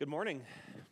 Good morning.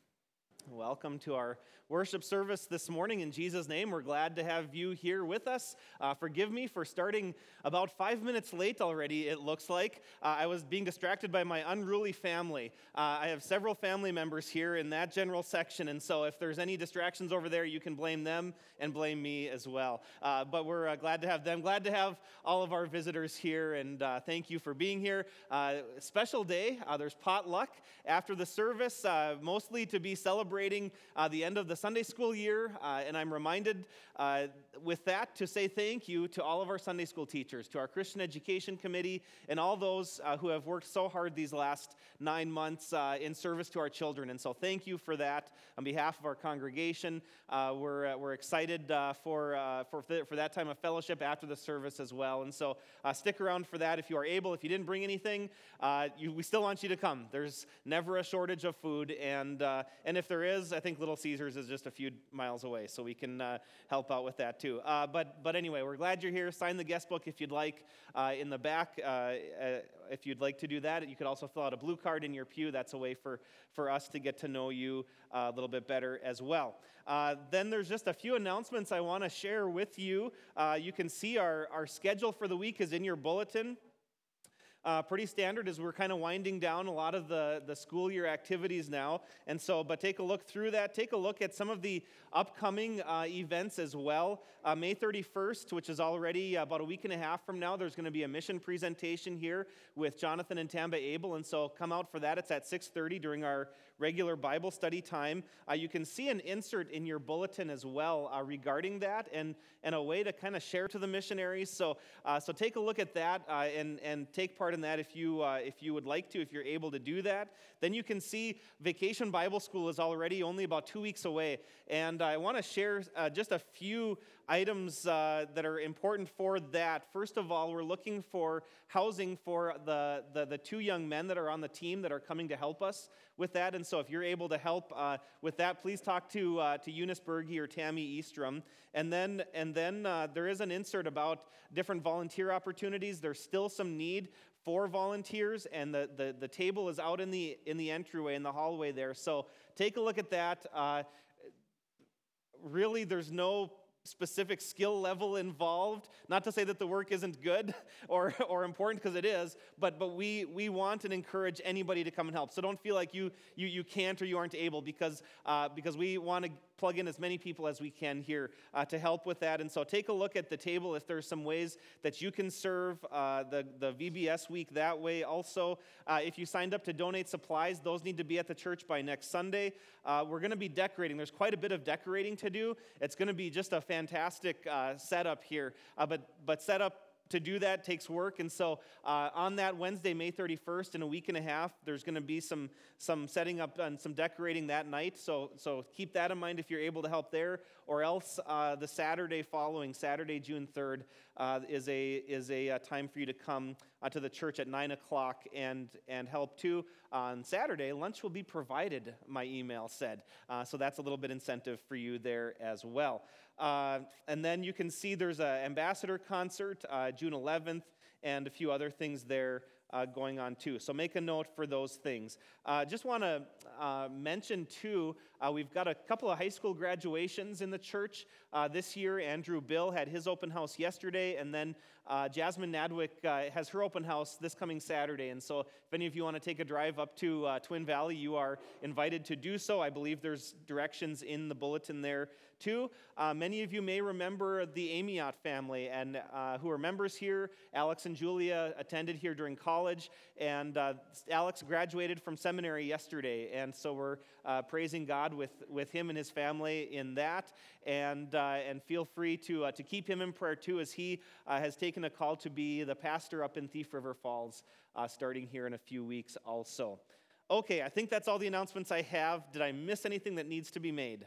Welcome to our worship service this morning. In Jesus' name, we're glad to have you here with us. Forgive me for starting about 5 minutes late already, it looks like. I was being distracted by my unruly family. I have several family members here in that general section, and so if there's any distractions over there, you can blame them and blame me as well. But we're glad to have them. Glad to have all of our visitors here, and thank you for being here. Special day. There's potluck after the service, mostly to be celebrating the end of the Sunday school year, and I'm reminded with that to say thank you to all of our Sunday school teachers, to our Christian Education Committee, and all those who have worked so hard these last 9 months in service to our children. And so thank you for that. On behalf of our congregation, we're excited for that time of fellowship after the service as well. And so stick around for that if you are able. If you didn't bring anything, we still want you to come. There's never a shortage of food, and if there is, I think Little Caesars is just a few miles away, so we can help out with that too. But anyway, we're glad you're here. Sign the guest book if you'd like in the back. If you'd like to do that, you could also fill out a blue card in your pew. That's a way for us to get to know you a little bit better as well. Then there's just a few announcements I want to share with you. You can see our schedule for the week is in your bulletin. Pretty standard as we're kind of winding down a lot of the school year activities now. And so, but take a look through that. Take a look at some of the upcoming events as well. May 31st, which is already about a week and a half from now, there's going to be a mission presentation here with Jonathan and Tamba Abel. And so come out for that. It's at 6:30 during our regular Bible study time. You can see an insert in your bulletin as well regarding that and a way to kind of share to the missionaries. So take a look at that and take part in that if you would like to, if you're able to do that. Then you can see Vacation Bible School is already only about 2 weeks away, and I want to share just a few items that are important for that. First of all, we're looking for housing for the two young men that are on the team that are coming to help us with that, and so if you're able to help with that, please talk to Eunice Berge or Tammy Eastrom. And then there is an insert about different volunteer opportunities. There's still some need for volunteers, and the table is out in the entryway in the hallway there. So take a look at that. Really, there's no specific skill level involved. Not to say that the work isn't good or important, because it is, but we want and encourage anybody to come and help. So don't feel like you can't or you aren't able, because we want to plug in as many people as we can here to help with that. And so take a look at the table if there's some ways that you can serve the VBS week that way. Also, if you signed up to donate supplies, those need to be at the church by next Sunday. We're going to be decorating. There's quite a bit of decorating to do. It's going to be just a fantastic setup here. But setup to do that takes work, and so on that Wednesday, May 31st, in a week and a half, there's going to be some setting up and some decorating that night. So keep that in mind if you're able to help there, or else the Saturday following, Saturday, June 3rd, is a time for you to come to the church at 9 o'clock and help too. On Saturday, lunch will be provided, my email said. So that's a little bit incentive for you there as well. And then you can see there's an ambassador concert June 11th and a few other things there going on too. So make a note for those things. Just want to mention too, we've got a couple of high school graduations in the church this year. Andrew Bill had his open house yesterday, and then Jasmine Nadwick has her open house this coming Saturday. And so if any of you want to take a drive up to Twin Valley, you are invited to do so. I believe there's directions in the bulletin there too. Many of you may remember the Amiot family, and who are members here. Alex and Julia attended here during college, and Alex graduated from seminary yesterday, and so we're praising God with him and his family in that, and feel free to keep him in prayer too, as he has taken a call to be the pastor up in Thief River Falls, starting here in a few weeks also. Okay, I think that's all the announcements I have. Did I miss anything that needs to be made?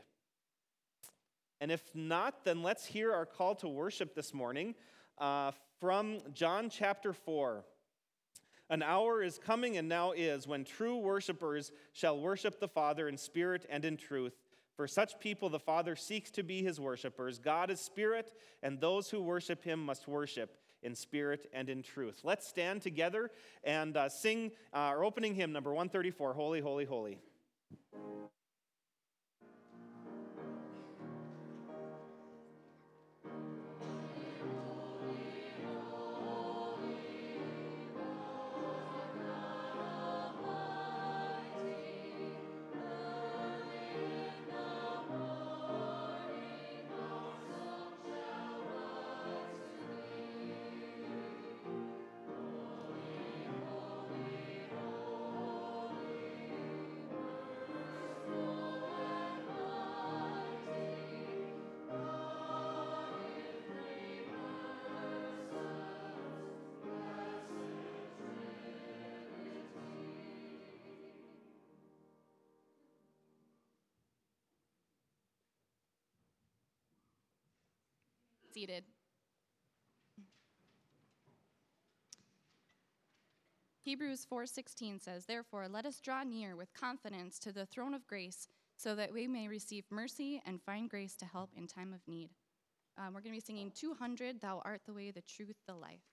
And if not, then let's hear our call to worship this morning from John chapter 4. An hour is coming and now is when true worshipers shall worship the Father in spirit and in truth. For such people the Father seeks to be his worshipers. God is spirit, and those who worship him must worship in spirit and in truth. Let's stand together and sing our opening hymn, number 134, Holy, Holy, Holy. Seated. Hebrews 4:16 says, "Therefore, let us draw near with confidence to the throne of grace so that we may receive mercy and find grace to help in time of need." We're going to be singing 200, "Thou art the way, the truth, the life."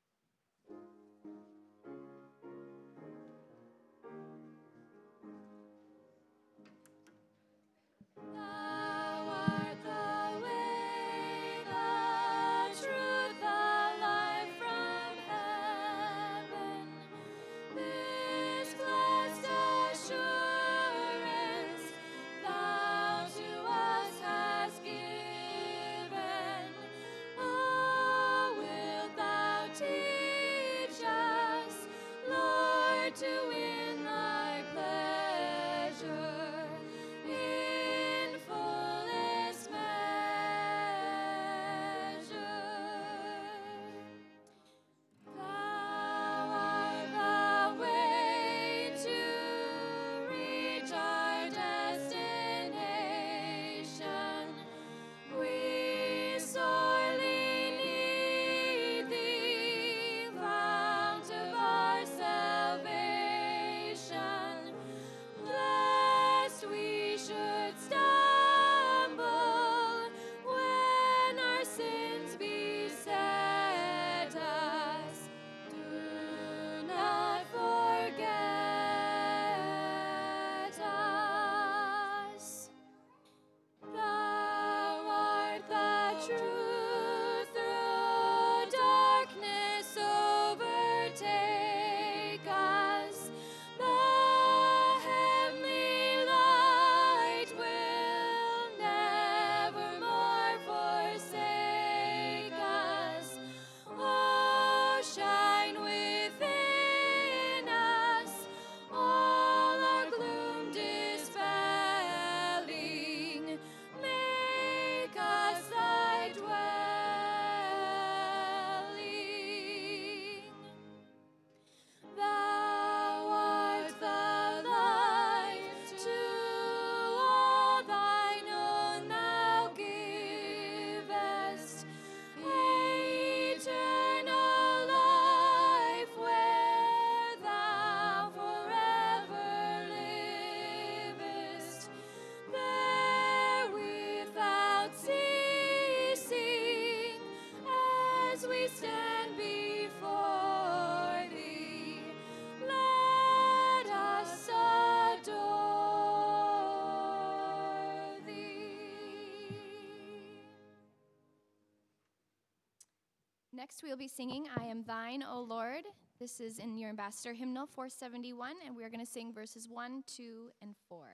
Next, we'll be singing "I Am Thine, O Lord." This is in your Ambassador Hymnal 471, and we're going to sing verses 1, 2, and 4.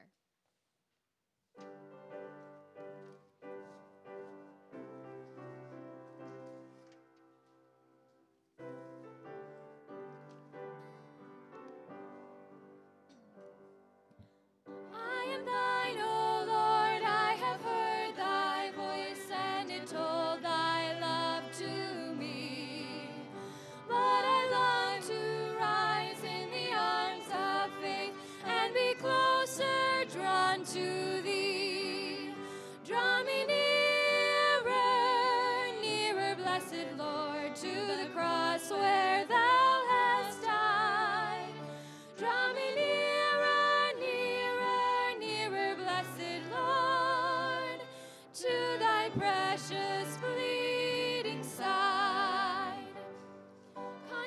To thee, draw me nearer, nearer, blessed Lord, to the cross where thou hast died. Draw me nearer, nearer, nearer, blessed Lord, to thy precious bleeding side.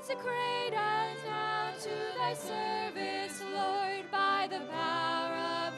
Consecrate us now to thy service, Lord, by the power of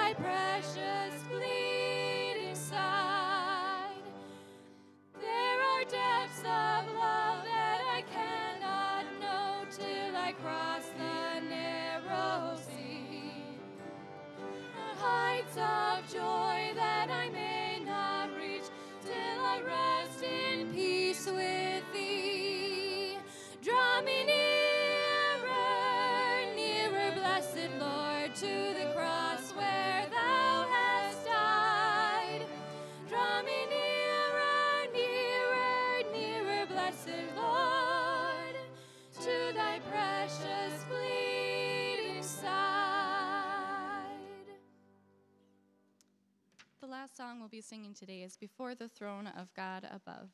thy precious bleeding side. There are depths of love that I cannot know till I cross the narrow sea. Heights of joy that I may not reach till I rest in peace with thee. Draw me nearer, nearer, blessed Lord, to the cross where thou hast died. Draw me nearer, nearer, nearer, blessed Lord, to thy precious bleeding side. The last song we'll be singing today is Before the Throne of God Above.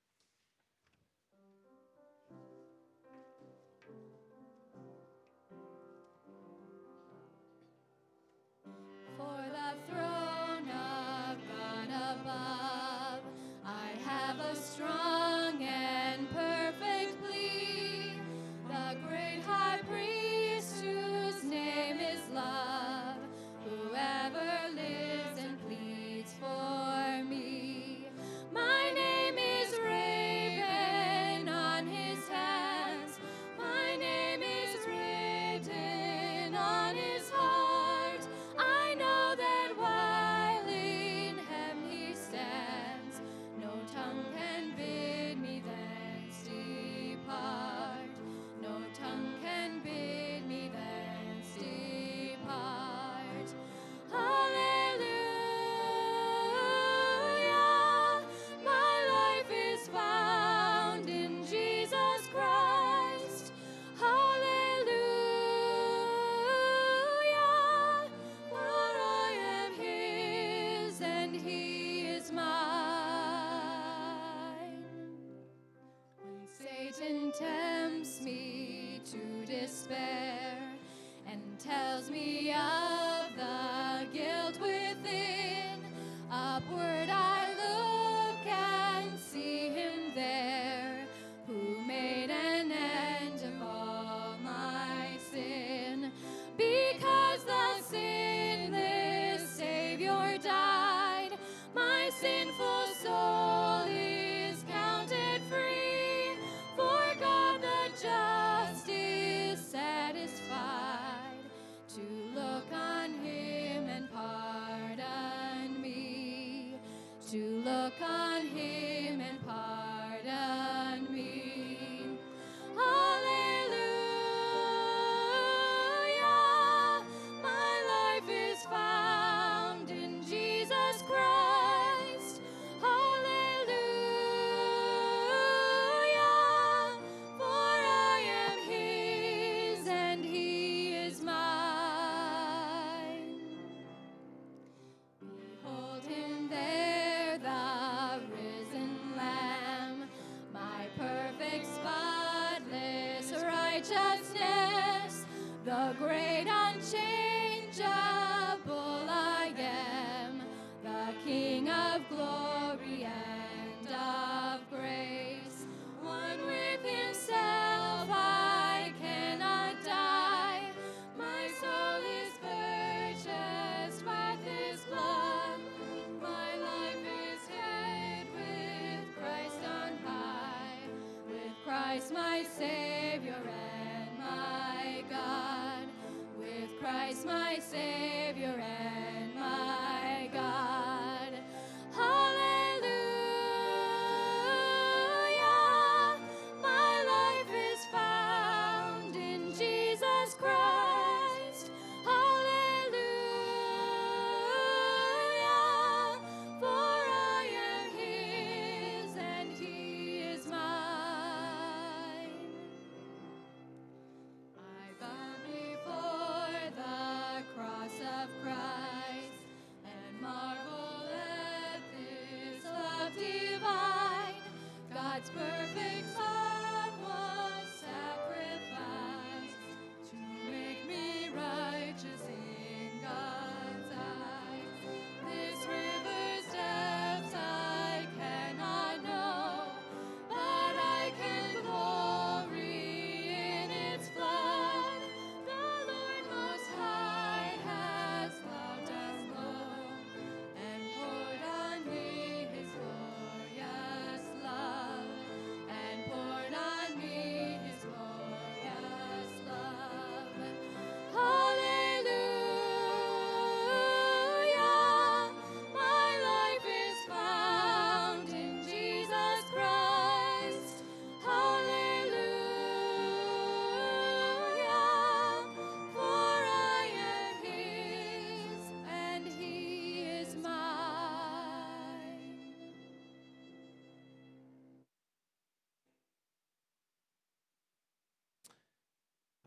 For the throne of God above, I have a strong and perfect plea. The great high priest whose name is love, whoever lives and pleads for me. My name is graven on his hands. My name is written on his heart. I know that while in heaven he stands, no tongue can bid me thence depart. No tongue can bid me thence depart. Hallelujah, my life is found in Jesus Christ. Hallelujah, for I am his and he is mine. When Satan tempts me to despair and tells me of the guilt within, upward I look and see him there, who made an end of all my sin. Because the sinless Savior died, my sinful soul is counted free. For God the just is satisfied to look on him and pardon me. To look on him and pardon me. Hallelujah, my life is found in Jesus Christ. Hallelujah, for I am his and he is mine. Behold him there, the risen Lamb, my perfect, spotless righteousness, the great unchangeable I am, the King of glory and of grace. One with himself, I cannot die. My soul is purchased by his blood. My life is hid with Christ on high, with Christ my Savior and my God, with Christ my Savior and my God. Hallelujah, my life is found in Jesus Christ. Hallelujah, for I am his and he is mine.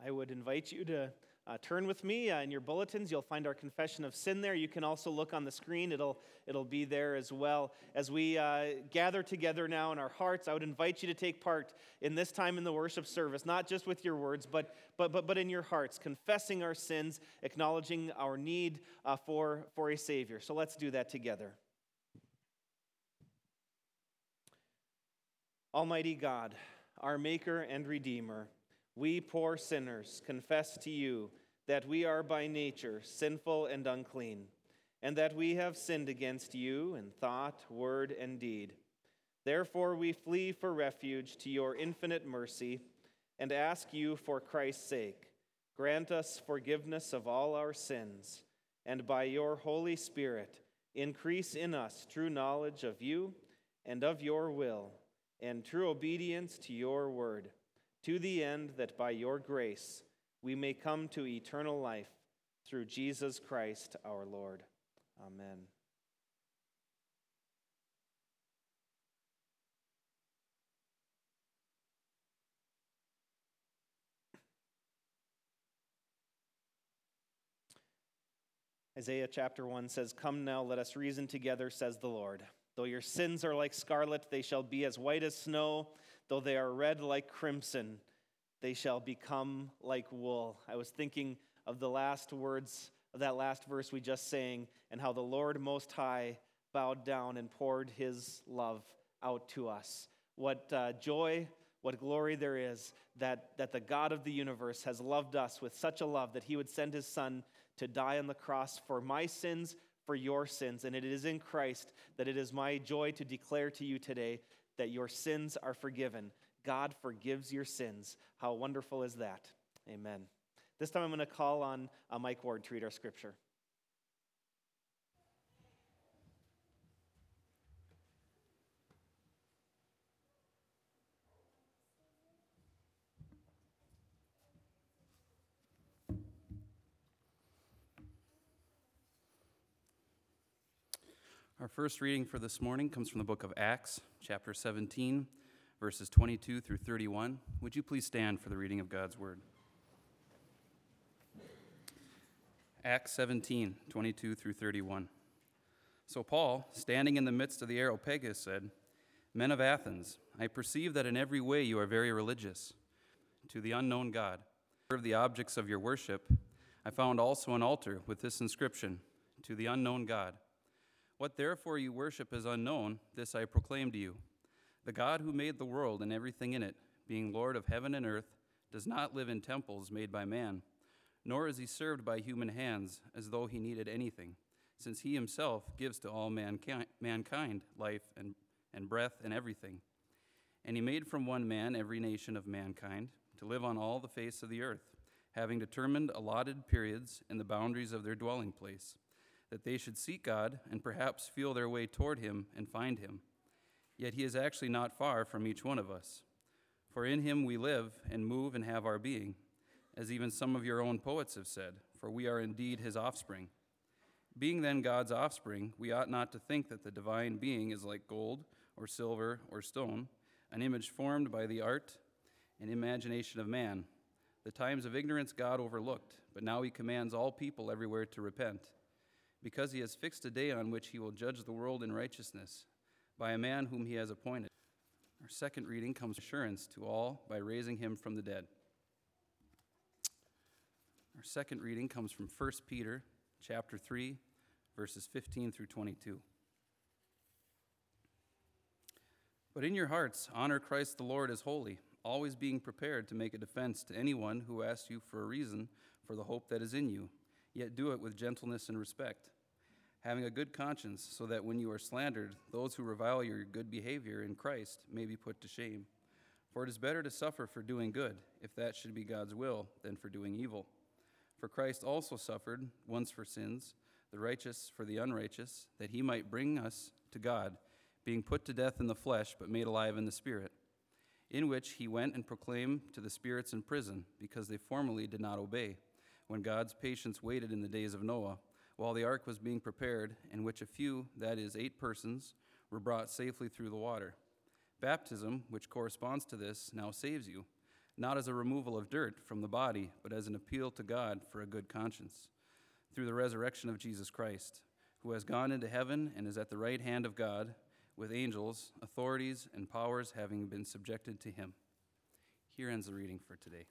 I would invite you to turn with me in your bulletins. You'll find our confession of sin there. You can also look on the screen. It'll be there as well. As we gather together now in our hearts, I would invite you to take part in this time in the worship service, not just with your words, but in your hearts, confessing our sins, acknowledging our need for a Savior. So let's do that together. Almighty God, our Maker and Redeemer, we poor sinners confess to you that we are by nature sinful and unclean, and that we have sinned against you in thought, word, and deed. Therefore we flee for refuge to your infinite mercy and ask you for Christ's sake, grant us forgiveness of all our sins, and by your Holy Spirit increase in us true knowledge of you and of your will, and true obedience to your word, to the end that by your grace we may come to eternal life through Jesus Christ our Lord. Amen. Isaiah chapter 1 says, "Come now, let us reason together, says the Lord. Though your sins are like scarlet, they shall be as white as snow. Though they are red like crimson, they shall become like wool." I was thinking of the last words of that last verse we just sang, and how the Lord Most High bowed down and poured his love out to us. What joy, what glory there is that the God of the universe has loved us with such a love that he would send his Son to die on the cross for my sins, for your sins. And it is in Christ that it is my joy to declare to you today that your sins are forgiven. God forgives your sins. How wonderful is that? Amen. This time I'm going to call on Mike Ward to read our scripture. Our first reading for this morning comes from the book of Acts, chapter 17, verses 22 through 31. Would you please stand for the reading of God's word? Acts 17, 22 through 31. So Paul, standing in the midst of the Areopagus, said, "Men of Athens, I perceive that in every way you are very religious. To the unknown God, of the objects of your worship, I found also an altar with this inscription, To the unknown God. What therefore you worship as unknown, this I proclaim to you. The God who made the world and everything in it, being Lord of heaven and earth, does not live in temples made by man, nor is he served by human hands as though he needed anything, since he himself gives to all mankind life and breath and everything. And he made from one man every nation of mankind to live on all the face of the earth, having determined allotted periods and the boundaries of their dwelling place, that they should seek God and perhaps feel their way toward him and find him. Yet he is actually not far from each one of us. For in him we live and move and have our being, as even some of your own poets have said, for we are indeed his offspring. Being then God's offspring, we ought not to think that the divine being is like gold or silver or stone, an image formed by the art and imagination of man. The times of ignorance God overlooked, but now he commands all people everywhere to repent, because he has fixed a day on which he will judge the world in righteousness by a man whom he has appointed. Our second reading comes assurance to all by raising him from the dead. Our second reading comes from 1 Peter chapter 3, verses 15 through 22. But in your hearts, honor Christ the Lord as holy, always being prepared to make a defense to anyone who asks you for a reason for the hope that is in you, yet do it with gentleness and respect, having a good conscience, so that when you are slandered, those who revile your good behavior in Christ may be put to shame. For it is better to suffer for doing good, if that should be God's will, than for doing evil. For Christ also suffered once for sins, the righteous for the unrighteous, that he might bring us to God, being put to death in the flesh, but made alive in the Spirit, in which he went and proclaimed to the spirits in prison, because they formerly did not obey, when God's patience waited in the days of Noah, while the ark was being prepared, in which a few, that is, 8 persons, were brought safely through the water. Baptism, which corresponds to this, now saves you, not as a removal of dirt from the body, but as an appeal to God for a good conscience, through the resurrection of Jesus Christ, who has gone into heaven and is at the right hand of God, with angels, authorities, and powers having been subjected to him. Here ends the reading for today.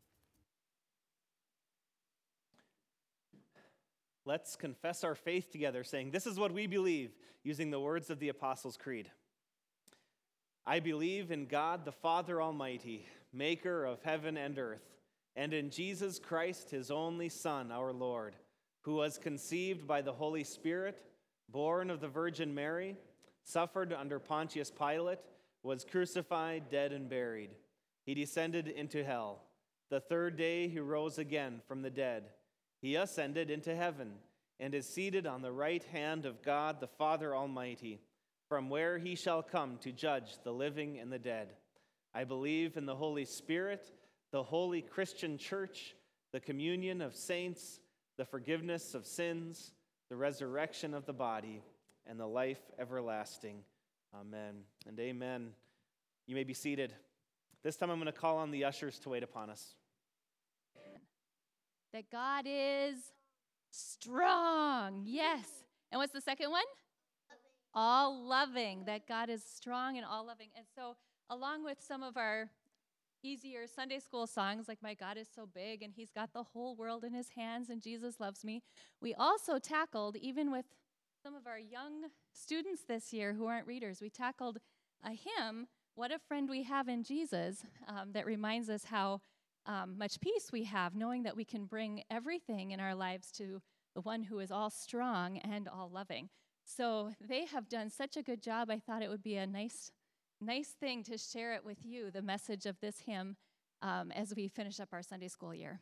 Let's confess our faith together, saying, "This is what we believe," using the words of the Apostles' Creed. I believe in God, the Father Almighty, maker of heaven and earth, and in Jesus Christ, his only Son, our Lord, who was conceived by the Holy Spirit, born of the Virgin Mary, suffered under Pontius Pilate, was crucified, dead, and buried. He descended into hell. The third day he rose again from the dead. He ascended into heaven and is seated on the right hand of God the Father Almighty, from where he shall come to judge the living and the dead. I believe in the Holy Spirit, the holy Christian church, the communion of saints, the forgiveness of sins, the resurrection of the body, and the life everlasting. Amen and amen. You may be seated. This time I'm going to call on the ushers to wait upon us. That God is strong. Yes. And what's the second one? All loving. That God is strong and all loving. And so, along with some of our easier Sunday school songs like My God is So Big and He's Got the Whole World in His Hands and Jesus Loves Me, we also tackled, even with some of our young students this year who aren't readers, we tackled a hymn, What a Friend We Have in Jesus, that reminds us how much peace we have, knowing that we can bring everything in our lives to the one who is all strong and all loving. So they have done such a good job. I thought it would be a nice thing to share it with you, the message of this hymn, as we finish up our Sunday school year.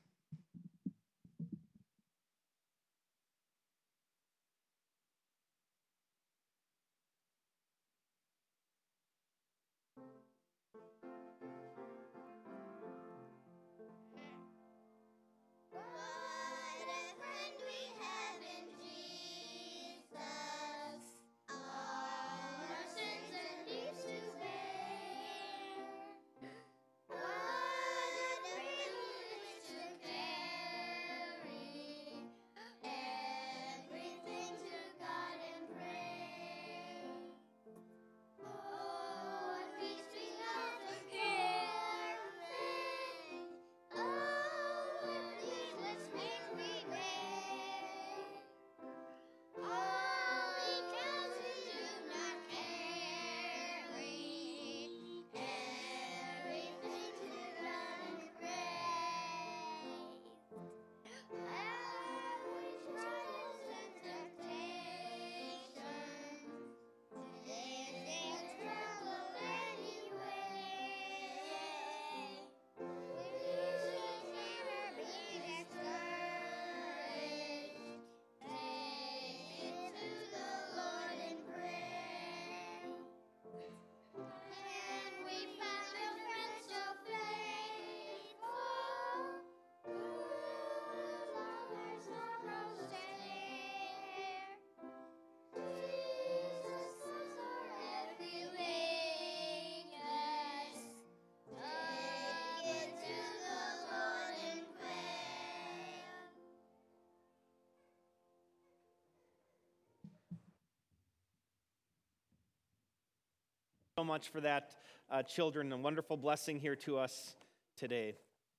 So much for that, children, a wonderful blessing here to us today.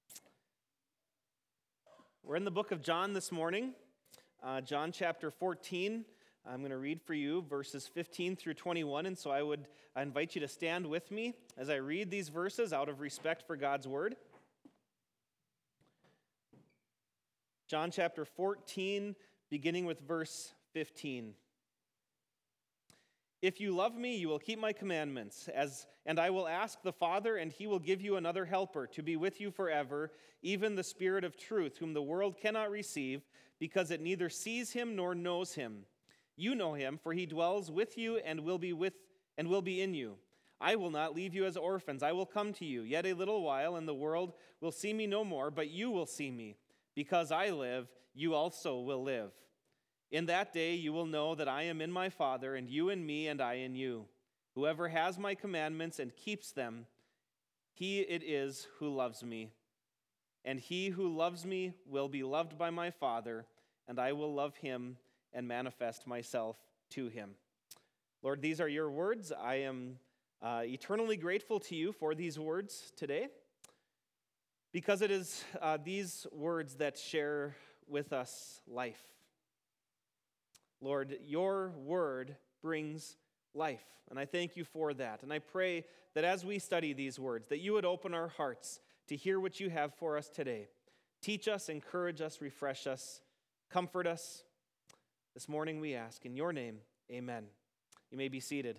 We're in the book of John this morning, John chapter 14. I'm going to read for you verses 15 through 21, and so I invite you to stand with me as I read these verses out of respect for God's word. John chapter 14, beginning with verse 15. If you love me, you will keep my commandments, and I will ask the Father, and he will give you another helper to be with you forever, even the Spirit of truth, whom the world cannot receive, because it neither sees him nor knows him. You know him, for he dwells with you and will be in you. I will not leave you as orphans. I will come to you. Yet a little while, and the world will see me no more, but you will see me. Because I live, you also will live. In that day you will know that I am in my Father, and you in me, and I in you. Whoever has my commandments and keeps them He it is who loves me. And he who loves me will be loved by my Father, and I will love him and manifest myself to him. Lord, these are your words. I am eternally grateful to you for these words today, because it is these words that share with us life. Lord, your word brings life, and I thank you for that. And I pray that as we study these words, that you would open our hearts to hear what you have for us today. Teach us, encourage us, refresh us, comfort us. This morning we ask in your name, amen. You may be seated.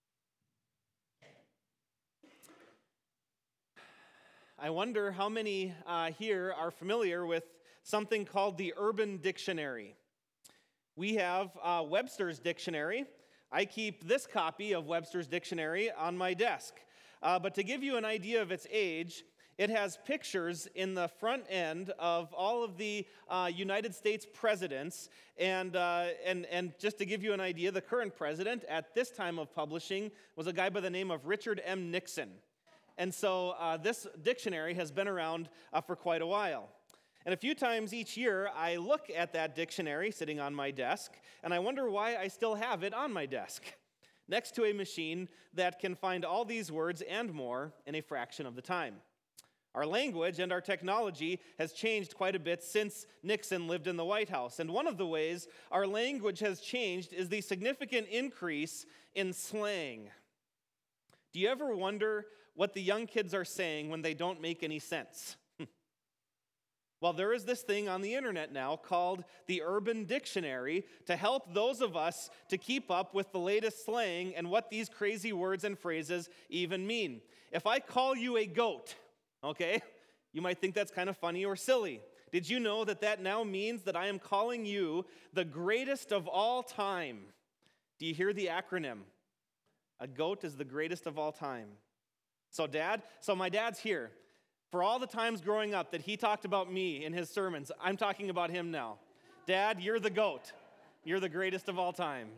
I wonder how many here are familiar with something called the Urban Dictionary. We have Webster's Dictionary. I keep this copy of Webster's Dictionary on my desk. But to give you an idea of its age, it has pictures in the front end of all of the United States presidents. And just to give you an idea, the current president at this time of publishing was a guy by the name of Richard M. Nixon. And so this dictionary has been around for quite a while. And a few times each year, I look at that dictionary sitting on my desk, and I wonder why I still have it on my desk, next to a machine that can find all these words and more in a fraction of the time. Our language and our technology has changed quite a bit since Nixon lived in the White House. And one of the ways our language has changed is the significant increase in slang. Do you ever wonder what the young kids are saying when they don't make any sense? Well, there is this thing on the internet now called the Urban Dictionary to help those of us to keep up with the latest slang and what these crazy words and phrases even mean. If I call you a goat, okay, you might think that's kind of funny or silly. Did you know that that now means that I am calling you the greatest of all time? Do you hear the acronym? A goat is the greatest of all time. So my dad's here. For all the times growing up that he talked about me in his sermons, I'm talking about him now. Dad, you're the goat. You're the greatest of all time.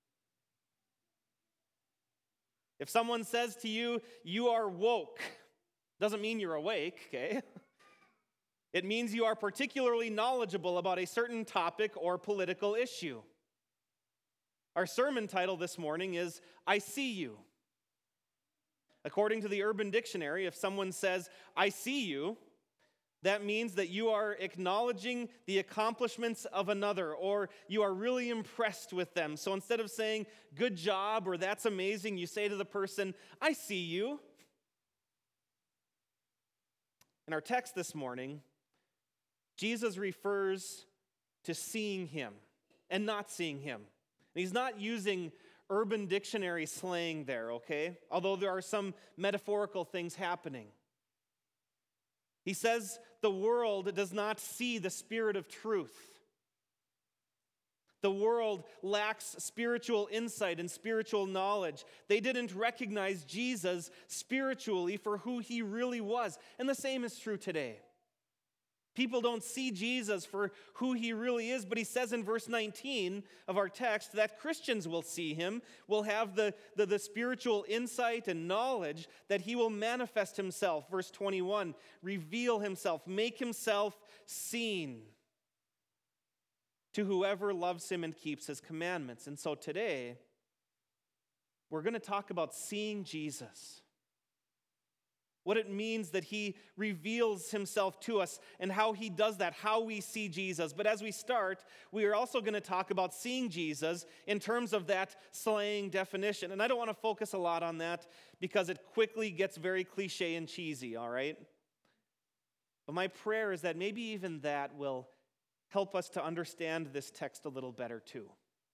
If someone says to you, you are woke, doesn't mean you're awake, okay? It means you are particularly knowledgeable about a certain topic or political issue. Our sermon title this morning is, I See You. According to the Urban Dictionary, if someone says, I see you, that means that you are acknowledging the accomplishments of another, or you are really impressed with them. So instead of saying, good job, or that's amazing, you say to the person, I see you. In our text this morning, Jesus refers to seeing him and not seeing him. And he's not using Urban Dictionary slang there, okay? Although there are some metaphorical things happening. He says the world does not see the Spirit of truth. The world lacks spiritual insight and spiritual knowledge. They didn't recognize Jesus spiritually for who he really was. And the same is true today. People don't see Jesus for who he really is, but he says in verse 19 of our text that Christians will see him, will have the spiritual insight and knowledge that he will manifest himself. Verse 21, reveal himself, make himself seen to whoever loves him and keeps his commandments. And so today, we're going to talk about seeing Jesus. What it means that he reveals himself to us and how he does that, how we see Jesus. But as we start, we are also going to talk about seeing Jesus in terms of that slang definition. And I don't want to focus a lot on that because it quickly gets very cliche and cheesy, all right? But my prayer is that maybe even that will help us to understand this text a little better too.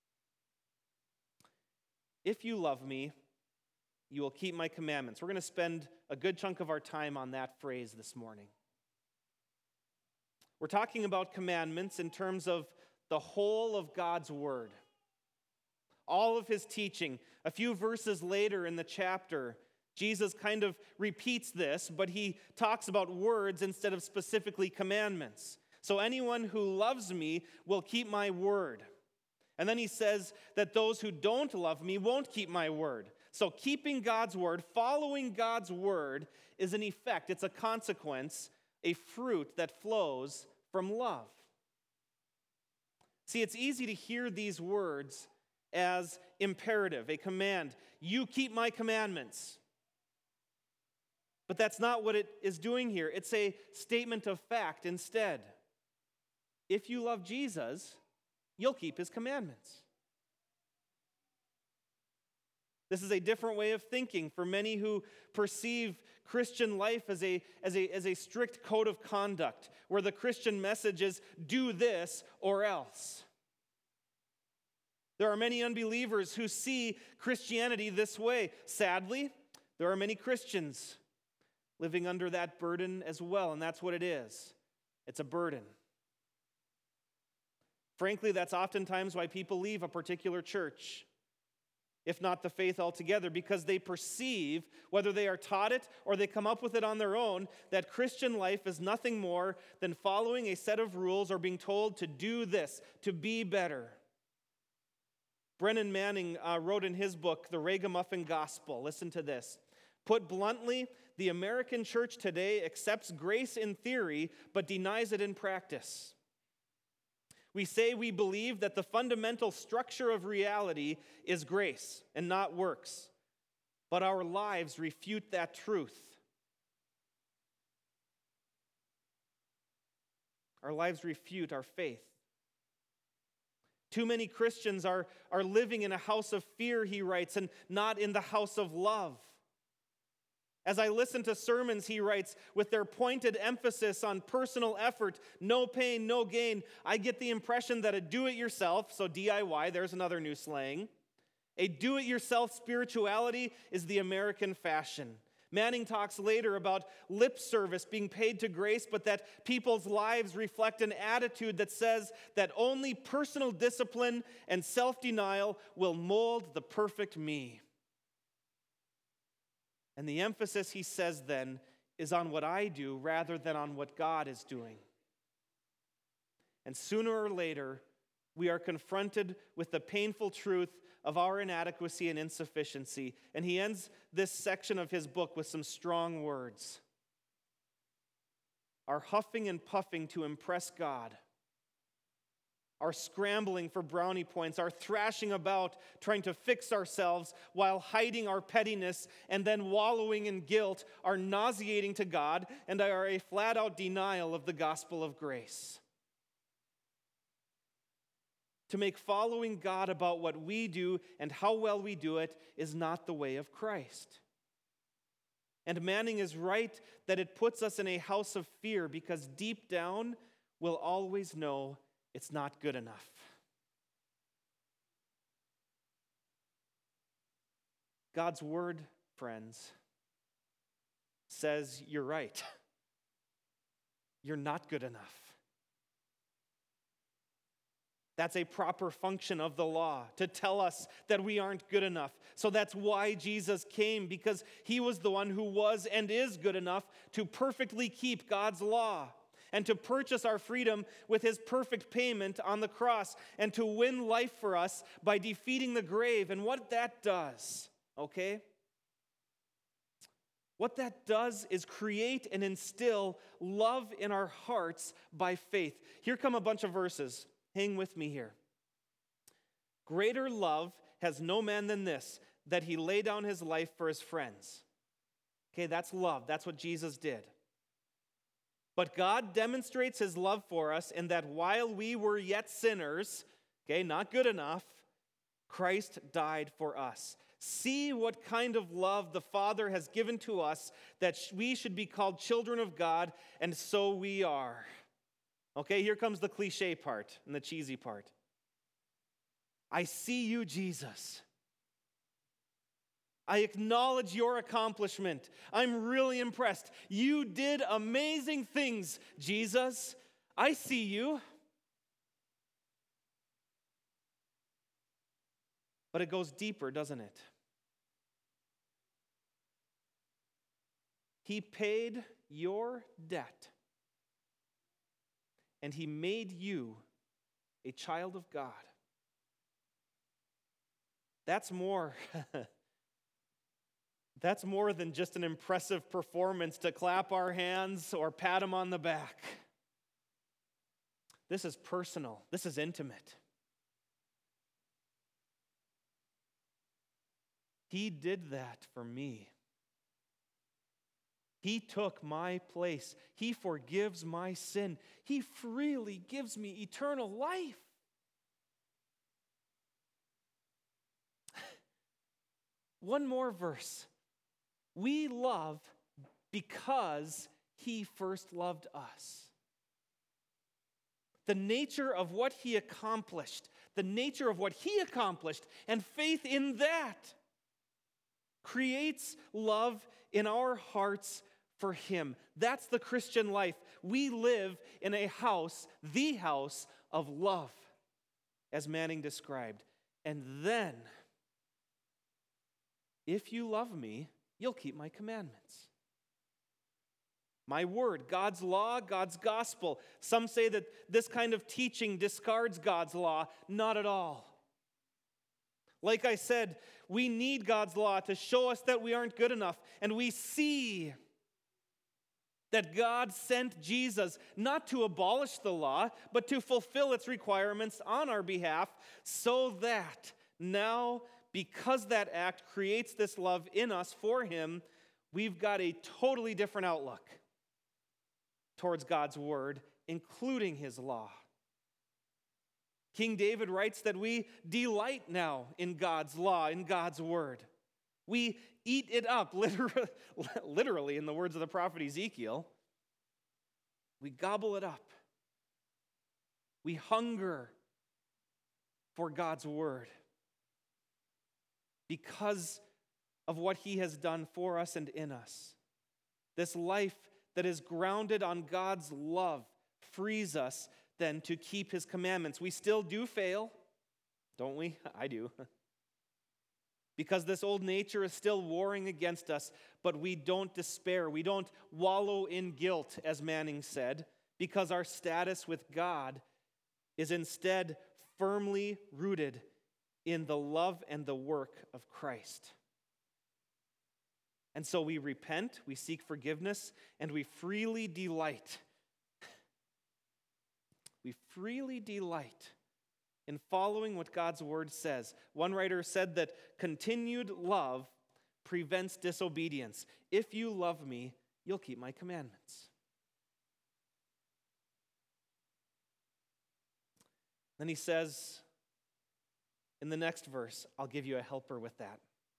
If you love me, you will keep my commandments. We're going to spend a good chunk of our time on that phrase this morning. We're talking about commandments in terms of the whole of God's word. All of his teaching. A few verses later in the chapter, Jesus kind of repeats this, but he talks about words instead of specifically commandments. So anyone who loves me will keep my word. And then he says that those who don't love me won't keep my word. So keeping God's word, following God's word is an effect, it's a consequence, a fruit that flows from love. See, it's easy to hear these words as imperative, a command. You keep my commandments. But that's not what it is doing here. It's a statement of fact instead. If you love Jesus, you'll keep his commandments. This is a different way of thinking for many who perceive Christian life as a strict code of conduct, where the Christian message is do this or else. There are many unbelievers who see Christianity this way. Sadly, there are many Christians living under that burden as well, and that's what it is. It's a burden. Frankly, that's oftentimes why people leave a particular church, if not the faith altogether, because they perceive, whether they are taught it or they come up with it on their own, that Christian life is nothing more than following a set of rules or being told to do this, to be better. Brennan Manning wrote in his book, The Ragamuffin Gospel, listen to this. Put bluntly, the American church today accepts grace in theory, but denies it in practice. We say we believe that the fundamental structure of reality is grace and not works, but our lives refute that truth. Our lives refute our faith. Too many Christians are living in a house of fear, he writes, and not in the house of love. As I listen to sermons, he writes, with their pointed emphasis on personal effort, no pain, no gain, I get the impression that a do-it-yourself, so DIY, there's another new slang, a do-it-yourself spirituality is the American fashion. Manning talks later about lip service being paid to grace, but that people's lives reflect an attitude that says that only personal discipline and self-denial will mold the perfect me. And the emphasis, he says then, is on what I do rather than on what God is doing. And sooner or later, we are confronted with the painful truth of our inadequacy and insufficiency. And he ends this section of his book with some strong words. Our huffing and puffing to impress God, our scrambling for brownie points, our thrashing about trying to fix ourselves while hiding our pettiness and then wallowing in guilt are nauseating to God and are a flat-out denial of the gospel of grace. To make following God about what we do and how well we do it is not the way of Christ. And Manning is right that it puts us in a house of fear because deep down we'll always know it's not good enough. God's word, friends, says you're right. You're not good enough. That's a proper function of the law, to tell us that we aren't good enough. So that's why Jesus came, because he was the one who was and is good enough to perfectly keep God's law and to purchase our freedom with his perfect payment on the cross and to win life for us by defeating the grave. And what that does, okay? What that does is create and instill love in our hearts by faith. Here come a bunch of verses. Hang with me here. Greater love has no man than this, that he lay down his life for his friends. Okay, that's love. That's what Jesus did. But God demonstrates his love for us in that while we were yet sinners, okay, not good enough, Christ died for us. See what kind of love the Father has given to us, that we should be called children of God, and so we are. Okay, here comes the cliche part and the cheesy part. I see you, Jesus. I acknowledge your accomplishment. I'm really impressed. You did amazing things, Jesus. I see you. But it goes deeper, doesn't it? He paid your debt. And he made you a child of God. That's more That's more than just an impressive performance to clap our hands or pat him on the back. This is personal. This is intimate. He did that for me. He took my place. He forgives my sin. He freely gives me eternal life. One more verse. We love because he first loved us. The nature of what he accomplished, and faith in that creates love in our hearts for him. That's the Christian life. We live in a house, the house of love, as Manning described. And then, if you love me, you'll keep my commandments. My word, God's law, God's gospel. Some say that this kind of teaching discards God's law. Not at all. Like I said, we need God's law to show us that we aren't good enough. And we see that God sent Jesus not to abolish the law, but to fulfill its requirements on our behalf, so that now, because that act creates this love in us for him, we've got a totally different outlook towards God's word, including his law. King David writes that we delight now in God's law, in God's word. We eat it up, literally in the words of the prophet Ezekiel. We gobble it up. We hunger for God's word because of what he has done for us and in us. This life that is grounded on God's love frees us then to keep his commandments. We still do fail, don't we? I do. Because this old nature is still warring against us, but we don't despair. We don't wallow in guilt, as Manning said, because our status with God is instead firmly rooted in the love and the work of Christ. And so we repent, we seek forgiveness, and we freely delight. We freely delight in following what God's word says. One writer said that continued love prevents disobedience. If you love me, you'll keep my commandments. Then he says in the next verse, I'll give you a helper with that.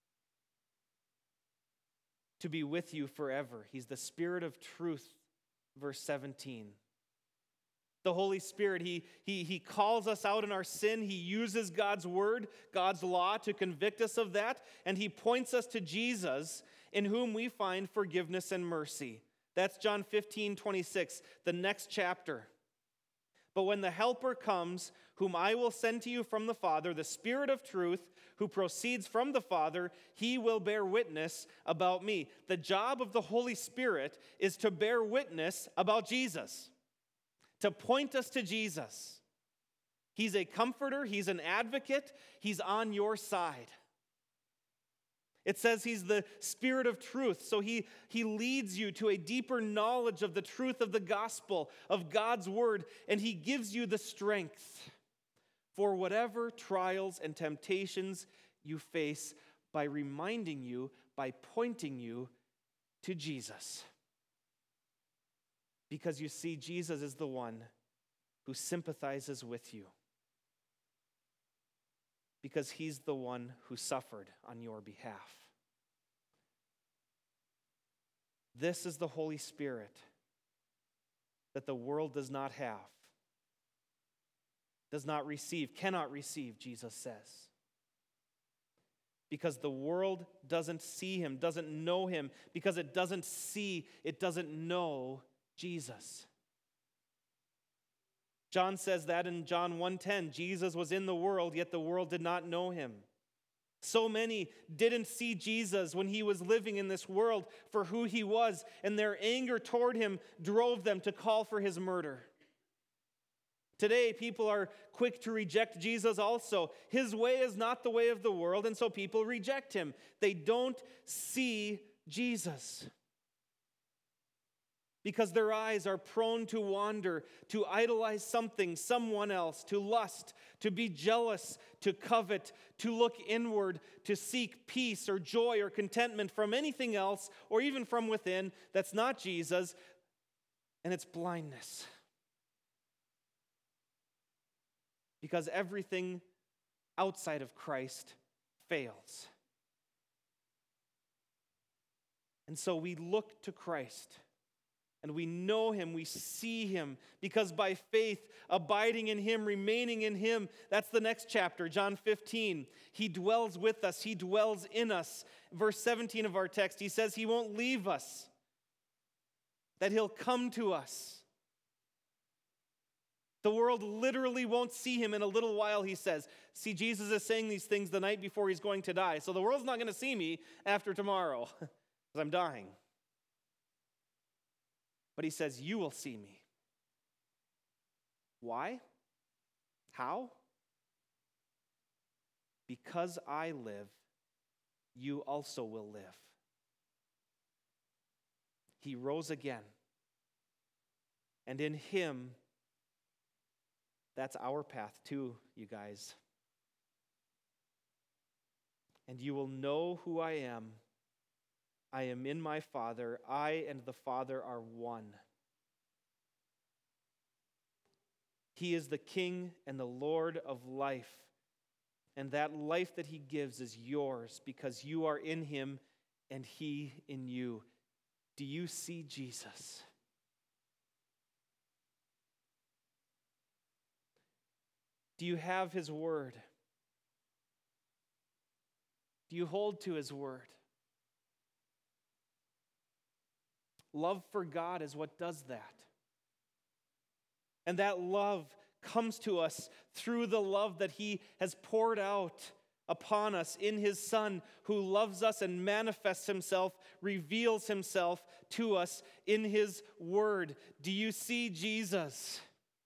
To be with you forever. He's the Spirit of truth, verse 17. The Holy Spirit, he calls us out in our sin. He uses God's word, God's law to convict us of that. And he points us to Jesus, in whom we find forgiveness and mercy. That's John 15:26, the next chapter. But when the Helper comes, whom I will send to you from the Father, the Spirit of truth, who proceeds from the Father, he will bear witness about me. The job of the Holy Spirit is to bear witness about Jesus, to point us to Jesus. He's a comforter, he's an advocate, he's on your side. It says he's the Spirit of truth, so he leads you to a deeper knowledge of the truth of the gospel, of God's word, and he gives you the strength for whatever trials and temptations you face by reminding you, by pointing you to Jesus. Because you see, Jesus is the one who sympathizes with you. Because he's the one who suffered on your behalf. This is the Holy Spirit that the world does not have, does not receive, cannot receive, Jesus says. Because the world doesn't see him, doesn't know him, because it doesn't know Jesus. John says that in John 1:10, Jesus was in the world, yet the world did not know him. So many didn't see Jesus when he was living in this world for who he was, and their anger toward him drove them to call for his murder. Today, people are quick to reject Jesus also. His way is not the way of the world, and so people reject him. They don't see Jesus because their eyes are prone to wander, to idolize something, someone else, to lust, to be jealous, to covet, to look inward, to seek peace or joy or contentment from anything else or even from within that's not Jesus, and it's blindness. Because everything outside of Christ fails. And so we look to Christ and we know him, we see him, because by faith, abiding in him, remaining in him, that's the next chapter, John 15. He dwells with us, he dwells in us. Verse 17 of our text, he says he won't leave us, that he'll come to us. The world literally won't see him in a little while, he says. See, Jesus is saying these things the night before he's going to die. So the world's not going to see me after tomorrow because I'm dying. But he says, you will see me. Why? How? Because I live, you also will live. He rose again. And in him, that's our path too, you guys. And you will know who I am. I am in my Father. I and the Father are one. He is the King and the Lord of life. And that life that he gives is yours because you are in him and he in you. Do you see Jesus? Do you have his word? Do you hold to his word? Love for God is what does that. And that love comes to us through the love that he has poured out upon us in his Son, who loves us and manifests himself, reveals himself to us in his word. Do you see Jesus?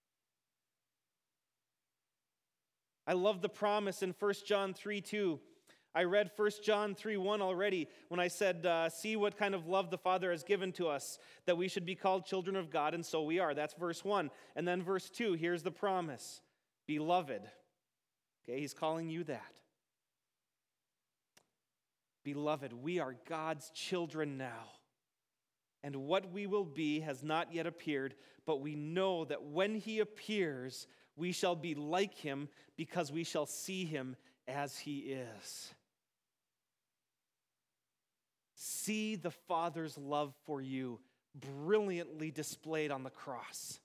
I love the promise in 1 John 3:2. I read 1 John 3:1 already when I said, see what kind of love the Father has given to us, that we should be called children of God, and so we are. That's verse 1. And then verse 2, here's the promise. Beloved. Okay, he's calling you that. Beloved, we are God's children now. And what we will be has not yet appeared, but we know that when he appears, we shall be like him because we shall see him as he is. See the Father's love for you brilliantly displayed on the cross.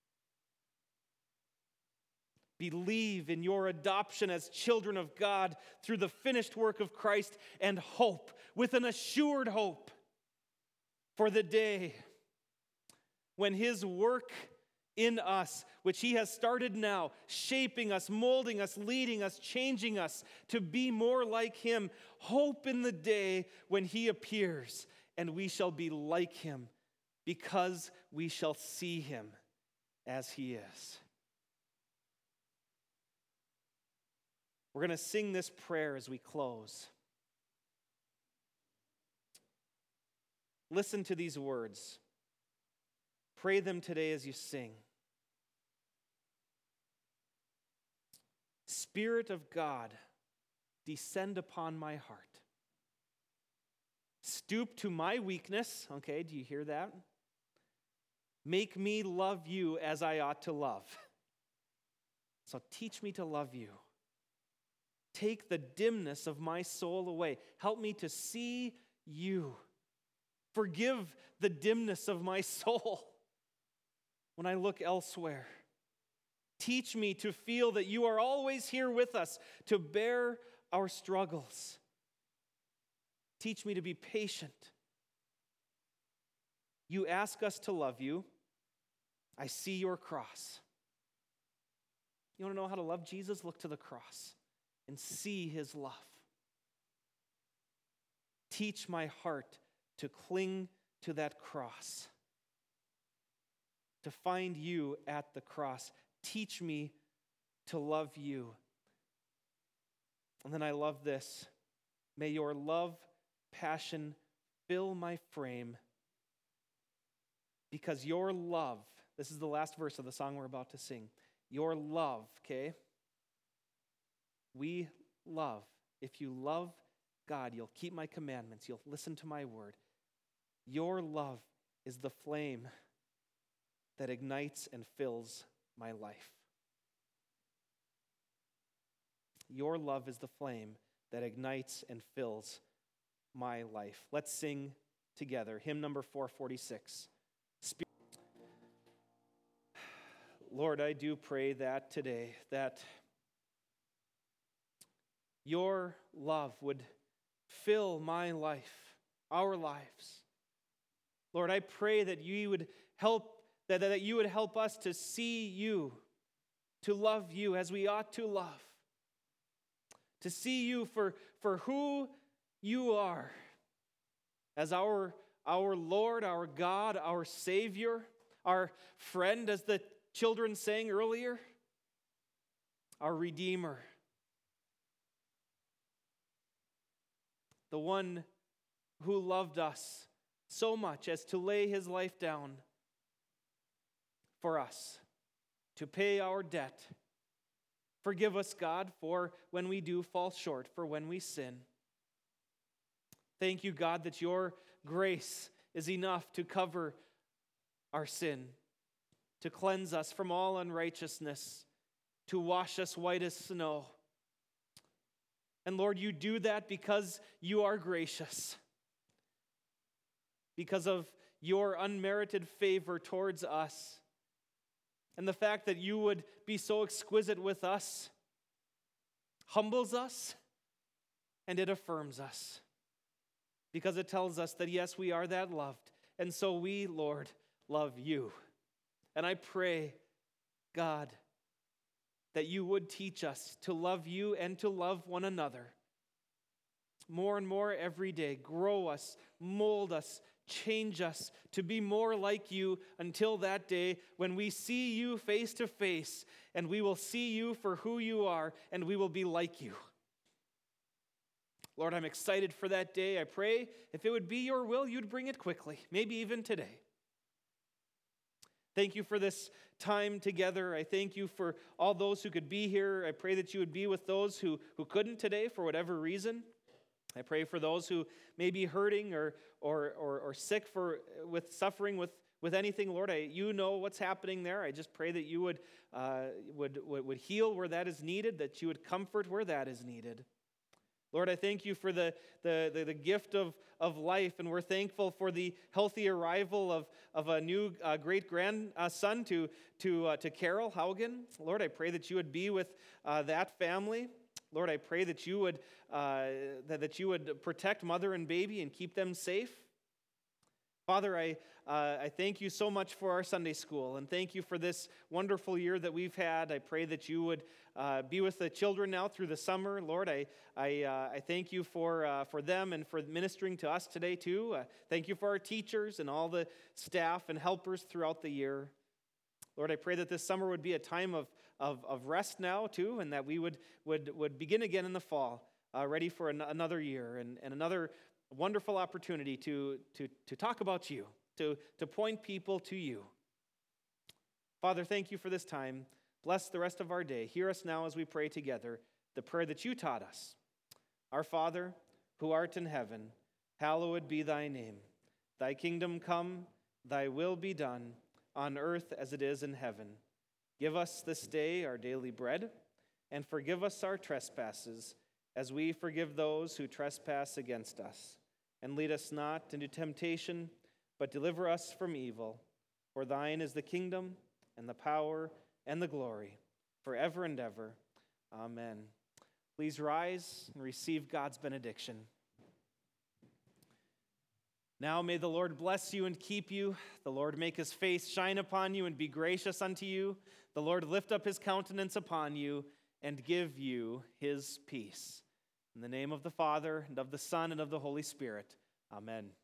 Believe in your adoption as children of God through the finished work of Christ and hope, with an assured hope for the day when his work in us, which he has started now, shaping us, molding us, leading us, changing us to be more like him. Hope in the day when he appears and we shall be like him because we shall see him as he is. We're going to sing this prayer as we close. Listen to these words. Pray them today as you sing. Spirit of God, descend upon my heart. Stoop to my weakness. Okay, do you hear that? Make me love you as I ought to love. So teach me to love you. Take the dimness of my soul away. Help me to see you. Forgive the dimness of my soul when I look elsewhere. Teach me to feel that you are always here with us to bear our struggles. Teach me to be patient. You ask us to love you. I see your cross. You want to know how to love Jesus? Look to the cross and see his love. Teach my heart to cling to that cross, to find you at the cross. Teach me to love you. And then I love this. May your love, passion fill my frame, because your love, this is the last verse of the song we're about to sing. Your love, okay? We love. If you love God, you'll keep my commandments. You'll listen to my word. Your love is the flame that ignites and fills my life. Your love is the flame that ignites and fills my life. Let's sing together. Hymn number 446. Lord, I do pray that today, that your love would fill my life, our lives. Lord, I pray that you would help, that you would help us to see you, to love you as we ought to love, to see you for who you are, as our Lord, our God, our Savior, our friend, as the children sang earlier, our Redeemer, the one who loved us so much as to lay his life down for us, to pay our debt. Forgive us, God, for when we do fall short, for when we sin. Thank you, God, that your grace is enough to cover our sin, to cleanse us from all unrighteousness, to wash us white as snow. And Lord, you do that because you are gracious, because of your unmerited favor towards us. And the fact that you would be so exquisite with us humbles us, and it affirms us, because it tells us that yes, we are that loved. And so we, Lord, love you. And I pray, God, that you would teach us to love you and to love one another more and more every day. Grow us, mold us, change us to be more like you until that day when we see you face to face, and we will see you for who you are, and we will be like you. Lord, I'm excited for that day. I pray if it would be your will, you'd bring it quickly, maybe even today. Thank you for this time together. I thank you for all those who could be here. I pray that you would be with those who couldn't today for whatever reason. I pray for those who may be hurting or sick with suffering with anything. Lord, you know what's happening there. I just pray that you would heal where that is needed, that you would comfort where that is needed. Lord, I thank you for the gift of life, and we're thankful for the healthy arrival of a new great-grandson to Carol Haugen. Lord, I pray that you would be with that family. Lord, I pray that you would protect mother and baby and keep them safe. Father, I thank you so much for our Sunday school, and thank you for this wonderful year that we've had. I pray that you would be with the children now through the summer. Lord, I thank you for them and for ministering to us today too. Thank you for our teachers and all the staff and helpers throughout the year. Lord, I pray that this summer would be a time of rest now too, and that we would begin again in the fall, ready for another year and another wonderful opportunity to talk about you, to point people to you. Father, thank you for this time. Bless the rest of our day. Hear us now as we pray together the prayer that you taught us. Our Father, who art in heaven, hallowed be thy name. Thy kingdom come, thy will be done, on earth as it is in heaven. Give us this day our daily bread, and forgive us our trespasses, as we forgive those who trespass against us. And lead us not into temptation, but deliver us from evil. For thine is the kingdom, and the power, and the glory, forever and ever. Amen. Please rise and receive God's benediction. Now may the Lord bless you and keep you. The Lord make his face shine upon you and be gracious unto you. The Lord lift up his countenance upon you and give you his peace. In the name of the Father, and of the Son, and of the Holy Spirit. Amen.